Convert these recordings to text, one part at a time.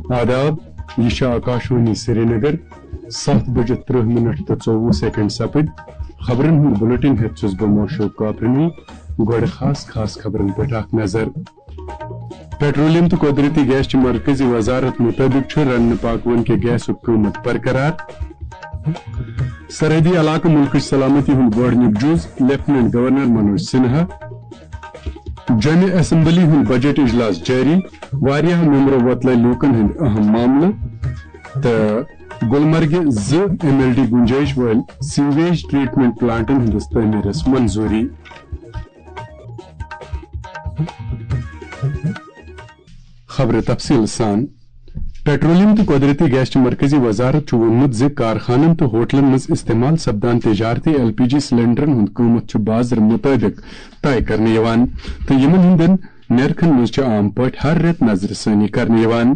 आदाब, यह आकाशवाणी श्रीनगर 7:30 तो 24 सपद खबरन हुंद बुलेटिन हेत्सुस बो मोशूक कापरनी गोड़ खास खबरन पे नजर। पेट्रोलियम तो कुदरती गैस की मरकजी वजारत मुताबिक रन पाकवन के गैस हुकूमत बरकरार। सरहदी इलाका मुल्क सलामती हुंद गोड़निक जुज लेफ्टिनेंट गवर्नर मनोज सिन्हा। जन असेंबली हुंद बजट इजलास जारी, वारियाह मेंबरों वतले लूकन हुंद अहम मामला। गुलमर्ग MLD गुंजाइश वाल सीवेज ट्रीटमेंट प्लांटन हुंदस तमीरस मंजूरी। खबर तफसील सान। पेट्रोलियम तो कुदरती गैस की मरकजी वजारत वोनमुत ज कारखानन तो होटलन मज इस्तेमाल सपदान तजारती LPG सिलेंडरन हुंद कीमत बाजार मुताबिक तय करने यवान तो यमन हिंदन नरखन मज आम पट हर रेत नजरसानी करने यवान।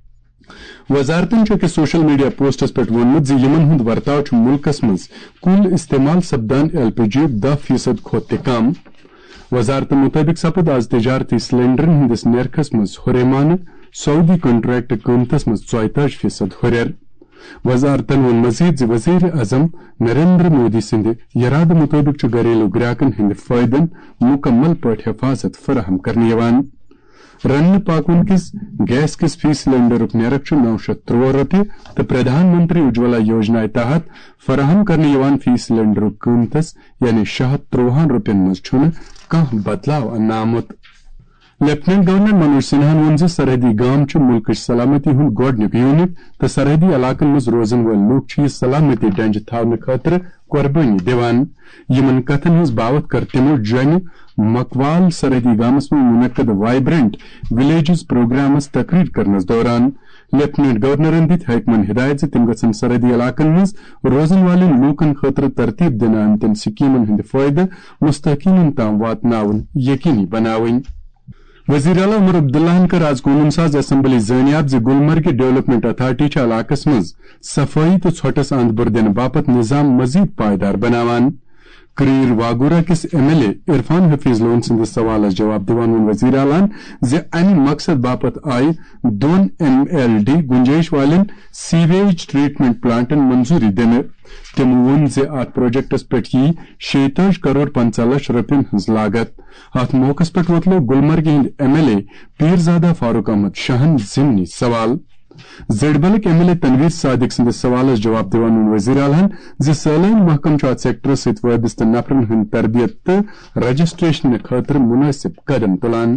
वजारतन के सोशल मीडिया पोस्टस पे वोनमुत ज यमन हुंद वर्ताव मुल्कस मज कुल इस्तेमाल सपदान LPG 10% खोत कम। वजारत मुताबिक सपद आज तजारती सिलेंडरन हिंदस नरखस मज हुरेमान सऊदी कॉन्ट्रैक्ट कीमतस मज 42% हुरर। वजारतन वन मजीद वजीर आजम नरेंद्र मोदी सिंध इराद मुताबिक घरेलू ग्राहकन हिंद फायदन मुकम्मल पट हिफाजत फराहम करने यवान। रन पाकुन किस गैस किस फी सिलेंडर नरक 903 रुपये तो प्रधानमंत्री उज्ज्वला योजना तहत फराहम करने यवान फी सिलेंडर कीमतस यानी 73 रुपयन मज कह बदलाव अन्नामुत। लेफ्टिनेंट गवर्नर मनोज सिन्हा वोन सरहदी गाम मुल्क सलामती हुंद गोडनिक यूनिट तो सरहदी इलाकन मज रोजन वल लूक सलामती डंज थावने खतर कुर्बानी दिवान। यमन कथन हज बावत कर तिमो जन मकवाल सरहदी गामस में मुनक्कद वाइब्रेंट विलेजेस प्रोग्रामस तकरीर करनस दौरान लेफ्टिनेंट गवर्नरन दित हैकमन हिदायत तिम गसन सरहदी इलाकन मज रोजन वाले लूकन खतर तरतीब दिना तिम स्कीमन हिंद फायदा मुस्तकीमन ताम वातनावन यकीनी बनावन। वजीर आला उमर अब्दुल्लाहन कर आज कौन साज असेंबली जनियाब ज गुलमर्ग डेवलपमेंट अथॉरिटी इलाकस मज सफाई तो छोटस अंद बुर दिन बापत निजाम मजीद पायदार बनावान। करीर वागुरा किस MLA इरफान हफीज लोन सिंध सवाल जवाब दिवान वजीर आलान ज अमि मकसद बापत आय 2 MLD गुंजाइश वालन सीवेज ट्रीटमेंट प्लांटन मंजूरी दिन। तिम वोन ज अत प्रोजेक्टस पे 26 करोड़ 50 लाख रुपयन हज लागत। अत मौकस पे वतलो गुलमर्ग हिंद MLA पीरजादा फारूक अहमद शाहन जिमनी सवाल। जड़बलक MLA तनवीर सादिक सिंध सवाल जवाब दिवान वजीर आलान ज सैलान महकम सेक्टर सत वाबस्त नफरन हंद तरबियत तो रजिस्ट्रेशन खतर मुनासिब कदम तुलान।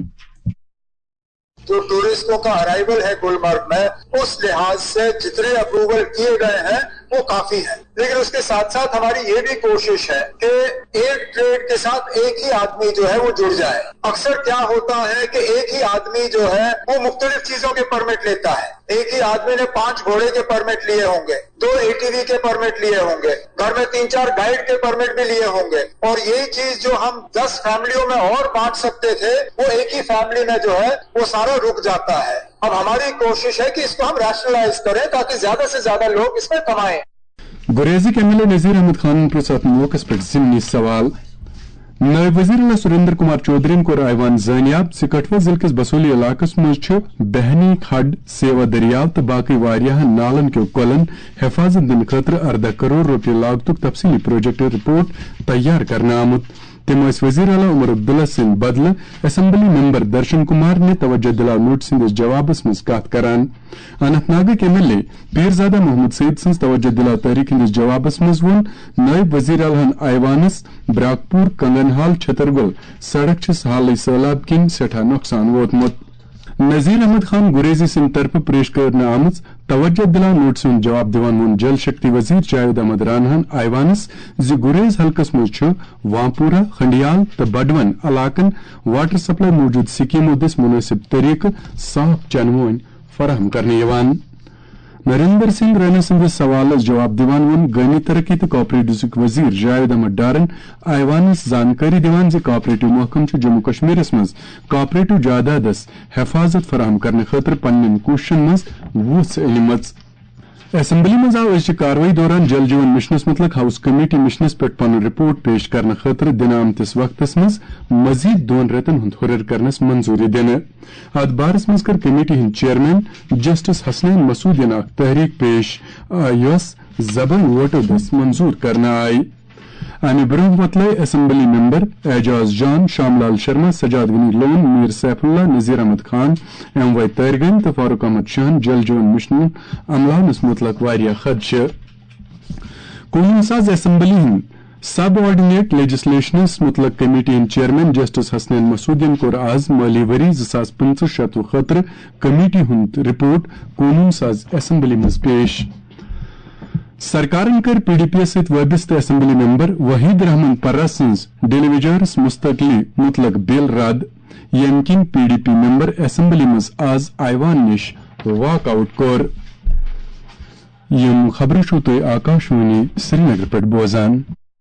जो टूरिस्टों का अराइवल है गुलमर्ग में उस लिहाज से जितने अप्रूवल किए गए हैं वो काफी है, लेकिन उसके साथ साथ हमारी ये भी कोशिश है कि एक ट्रेड के साथ एक ही आदमी जो है वो जुड़ जाए। अक्सर क्या होता है कि एक ही आदमी जो है वो मुख्तलिफ चीजों के परमिट लेता है। एक ही आदमी ने 5 घोड़े के परमिट लिए होंगे, 2 ATV के परमिट लिए होंगे, घर में 3-4 गाइड के परमिट भी लिए होंगे, और यही चीज जो हम 10 फैमिलियों में और बांट सकते थे वो एक ही फैमिली में जो है वो सारा रुक जाता है। अब हमारी कोशिश है कि इसको हम रैशनलाइज करें ताकि ज्यादा से ज्यादा लोग इसमें कमाएं। गुरेजी के MLA नजीर अहमद खान प्रसाद मौकस पर जिमनी सवाल। नायब वजीर सुरेंद्र कुमार चौधरी को आयवान जनियाब कठुआ जिले किस बसोली इलाकस मज बहनी खड सेवा दरियाव तो बाकी वारियाह नालन के कुलन हिफाजत दिन खतर 18 करोड़ रुपये लागतुक तफसीली प्रोजेक्ट रिपोर्ट तैयार करना आमुत। तिम वजीर आला उमर अब्दुल्ला सिंह बदल असेंबली मेंबर दर्शन कुमार ने तवज्जो दिला नोट सिंध जवाबस मज कत करान। अनंतनाग MLA पीरजादा मोहम्मद सईद सिंह तवज्जो दिला तहरीक हिंदिस जवाबस मज वोन नायब वजीर आलाहन आयवानस ब्राकपुर कंगनहाल छतरगुल सड़क हाल सैलाब किन सठा नुकसान वोतमुत। नजीर अहमद खान गुरेजी सिंह तरफ पेश करना आमज तवज्जो दिला नोट सुन जवाब दिवान वोन जल शक्ति वजीर जावेद अहमद रानहन आयवानस ज गुरेज हल्कस मज वामपुरा खंडियाल तो बडवन इलाकन वाटर सप्लाई मौजूद स्कीमों दिस मुनासिब तरीक साफ चनवन फराहम करने यवान। नरेंद्र सिंह रैना सिंह सवाल जवाब दिवान वोन गनी तरक्की तो कॉपरेटिव वजीर जावेद अहमद डारन आयवानस जानकारी दिवान ज कॉपरेटिव महकम जम्मू कश्मीर मज कॉपरेटिव जायदादस हिफाजत फराहम करने खतर पन्न कोशिशन मज वुस अलिमच। اسمبلی مز آو أزچہِ کاروٲیی دوران جل جیون مشنس متعلق ہاؤس کمیٹی مشنس پٮ۪ٹھ پنُن رپورٹ پیش کرنہٕ خٲطرٕ دِنہٕ آمتِس وقتس منٛز مزید 2 رٮ۪تن ہُنٛد ہُرٮ۪ر کرنس منظوٗری دِنہٕ اتھ بارس منٛز کٔر کمیٹی ہٕنٛدۍ چیئرمین جسٹس حسنین مسعودین اکھ تحریک پیش یۄس زبٲنۍ ووٹو دٔسۍ منظوٗر کرنہٕ آیہِ امہِ برٛونٛہہ مۄکلٲے اسمبلی ممبر اعجاز Jan Sham Lal Sharma Sajad Gani Lone Mir Saifullah Nazir Ahmad Khan M Y طاہرگن تہٕ فاروق احمد شاہن جل جیون مشن عملاونس متعلق واریاہ خدشہٕ قونوٗن ساز اسمبلی ہٕنٛدۍ سب آرڈینیٹ لیجسلیشنس متعلق کمیٹی ہٕنٛدۍ چیئرمین جسٹس حسنین مسعودین کوٚر آز مٲلی ؤری 2015-16 خٲطرٕ کمیٹی ہُنٛد رپورٹ قونوٗن ساز اسمبلی منٛز پیش سرکارن کر پی ڈی پی یس سۭتۍ وابستہٕ اسمبلی ممبر وحید رحمان پرہ سٕنٛز ڈیلی ویجرس مستقلی متعلق بل رد ییٚمہِ کِنۍ P D P member assembly منٛز آز ایوان نِش واک آوٹ کوٚر یِم خبرٕ چھِو تُہۍ آکاشوانی سرینگر پٮ۪ٹھ بوزان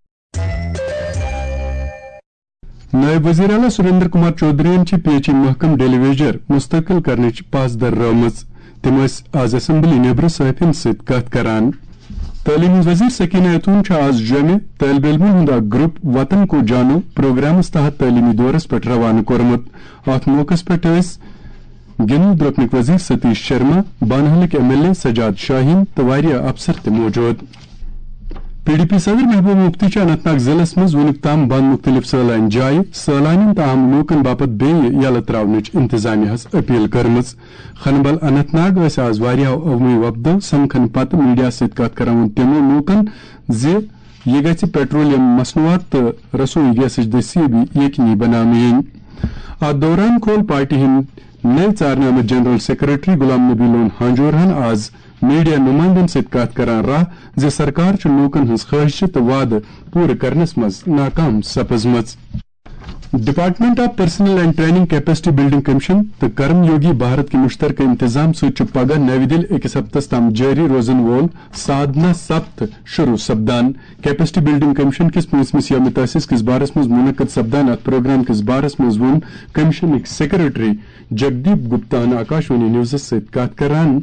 نائب وزیر اعلیٰ سریندر کمار چودھرین چھِ پی ایچ ای محکم ڈیلی ویجر مستقل کرنٕچ پاسدر رٲومٕژ تِم ٲسۍ آز اسمبلی نیبرٕ صحافین سۭتۍ کتھ کران تعلیمی وزیر سکینہ ایتون چھِ آز جوٚمہِ طالب علمن ہُنٛد اکھ گروپ وطن کو جانو پروگرامس تحت تعلیمی دورس پٮ۪ٹھ روانہٕ کوٚرمُت اتھ موقعس پٮ۪ٹھ ٲسۍ گِنٛدنہٕ درٛوٚکنٕکۍ وزیر ستیش شرما بانہلٕکۍ M L A Sajad Shaheen تہٕ واریاہ افسر تہِ موجود پی ڈی پی صدر محبوبہ مفتی چھِ اننت ناگ ضلعس منٛز وُنیُک تام بنٛد مُختٔلِف سٲلٲنۍ جایہِ سٲلانین تہٕ عام لوٗکن باپتھ بیٚیہِ یلہٕ تراونٕچ انتظامیہس اپیل کٔرمٕژ خنبل اننت ناگ ٲسۍ آز واریاہو عوٲمی وفدو سمکھنہٕ پتہٕ میڈیا سۭتۍ کتھ کران ووٚن تِمو لوٗکن زِ یہِ گژھِ پیٹرولیم مصنوعات تہٕ رسوئی گیسٕچ دٔستیٲبی یقینی بناونہٕ یِنۍ اتھ دوران کھول پارٹی ہٕنٛدۍ نٔے ژارنہٕ آمٕتۍ جنرل سیکرٹری غلام نبی لون ہانجورہن آز میڈیا نمائندن سۭتۍ کتھ کران راہ زِ سرکار چھِ لوٗکن ہٕنٛز خٲہشہٕ تہٕ وعدٕ پوٗرٕ کرنس منٛز ناکام سپٕزمٕژ department of personnel and training capacity building commission تہٕ کرم یوگی بھارت کہِ مشترکہٕ انتظام سۭتۍ چھُ پگہہ نوِ دِلہِ 1 ہفتس تام جٲری روزن وول سادھنا سپت شروع سپدان کیپیسٹی بلڈنگ کمیشن کِس 5مِس یومہِ تاسیس کِس بارس منٛز منعقد سپدان اتھ پروگرام کِس بارس منٛز ووٚن کمیشنٕکۍ سیکرٹری جگدیپ گپتاہن آکاشوانی نیوزس سۭتۍ کتھ کران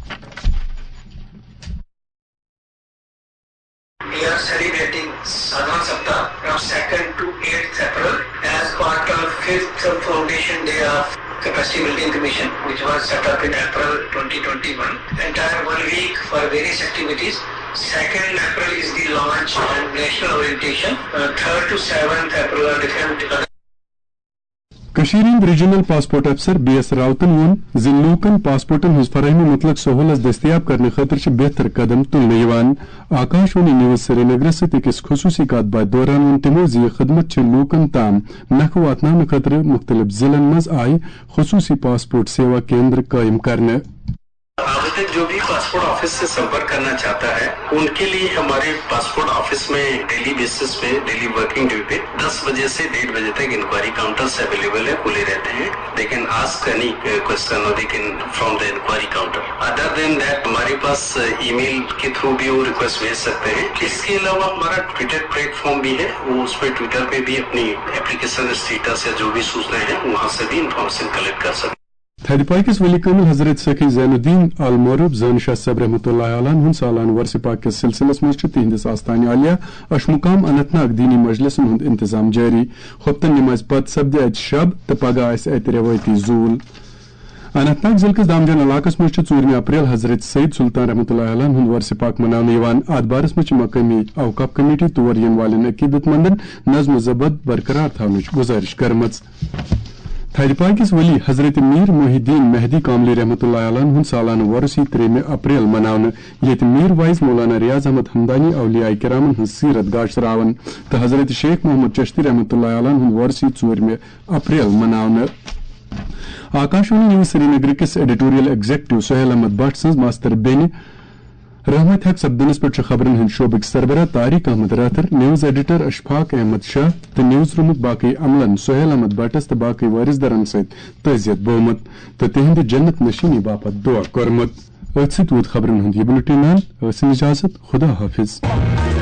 We are celebrating Sadhana Saptah from 2nd to 8th April as part of 5th Foundation Day of Capacity Building Commission, which was set up in April 2021. Entire 1 week for various activities. 2nd April is the launch and national orientation. 3rd to 7th April are different. کٔشیٖرِ ہٕنٛدۍ regional passport افسر B S راوتن ووٚن زِ لوٗکن پاسپورٹن ہٕنٛز فراہمی متعلق سہوٗلت دٔستیاب کرنہٕ خٲطرٕ چھِ بہتر قدم تُلنہٕ یِوان آکاشوانی نیوز سرینگرس سۭتۍ أکِس خصوٗصی کتھ باتھِ دوران ووٚن تِمو زِ یہِ خدمت چھِ لوٗکن تام نکھٕ واتناونہٕ خٲطرٕ مُختٔلِف ضلعن منٛز آیہِ خصوٗصی پاسپورٹ سیوا کیندر قٲیِم کرنہٕ آبتک جو بھی پاسپورٹ آفس سے سمپرک کرنا چاہتا ہے ان کے لیے ہمارے پاسپورٹ آفس میں ڈیلی بیسس پہ ڈیلی ورکنگ ڈے پہ 10 بجے سے 1:30 بجے تک انکوائری کاؤنٹرز اویلیبل ہے کھلے رہتے ہیں they can ask any question or they can from the inquiry counter. Other than that ہمارے پاس ای میل کے تھرو بھی وہ ریکویسٹ بھیج سکتے ہیں. اس کے علاوہ ہمارا ٹویٹر پلیٹ فارم بھی ہے وہ اس پہ ٹویٹر پہ بھی اپنی اپلیکیشن اسٹیٹس یا جو بھی سوچنا ہے وہاں سے بھی انفارمیشن کلیکٹ کر سکتے ہیں. تھدِ پاکِس ولی کامل حضرت سخی زین الدین المعروف زانشاہ صاحب رحمۃ اللہ علیہ ہُنٛد سالانہٕ ورثہ پاک کِس سلسلس منٛز چھُ تِہنٛدِس آستانہِ عالیہ اشمقام اننت ناگ دینی مجلسن ہُنٛد انتظام جٲری خۄفتن نمازِ پتہٕ سپدِ اتہِ شب تہٕ پگہہ آسہِ اتہِ رٮ۪وٲیتی زوٗل اننت ناگ ضلعہٕ کِس دامجان علاقس منٛز چھُ 4 اپریل حضرت سعید سلطان رحمۃ اللہ علیہ ہُنٛد ورثہ پاک مناونہٕ یِوان اتھ بارس منٛز چھِ مقٲمی اوقاف کمیٹی تور یِنہٕ والٮ۪ن عقیدت مندن نظم و ضبط برقرار تھاونٕچ گُزٲرِش کٔرمٕژ. تھدِ پاکِس ولی حضرت میر محی الدین مہدی کاملی رحمۃ اللہ علیہ ہُنٛد سالانہٕ وۄرُث یی 3 اپریل مناونہٕ ییٚتہِ میٖر وایز مولانا ریاض احمد ہمدانی اولیاء کرامن ہٕنٛز سیرت گاشراون تہٕ حضرت شیخ محمد چشتی رحمۃ اللہ علیہ ہُنٛد وۄرُث یی 4 اپریل مناونہٕ. آکاشوانی نیوز سرینگر کِس ایڈیٹوریل ایگزیکٹو سہیل احمد بٹ سٕنٛز ماستر بیٚنہِ رحمت حق سپدنس پٮ۪ٹھ چھُ خبرن ہٕنٛدۍ شعبٕکۍ سربراہ طارق احمد رٲتھر نیوز ایڈیٹر اشفاق احمد شاہ تہٕ نیوز روٗمٕکۍ باقٕے عملن سہیل احمد بٹس تہٕ باقٕے وٲرثدرن سۭتۍ تعزیت بومُت تہٕ تِہنٛدِ جنت نشیٖنی باپتھ دعا کوٚرمُت. أتھۍ سۭتۍ ووت خبرن ہُنٛد یہِ بُلٹن ٲسِن اِجازت خدا حافظ.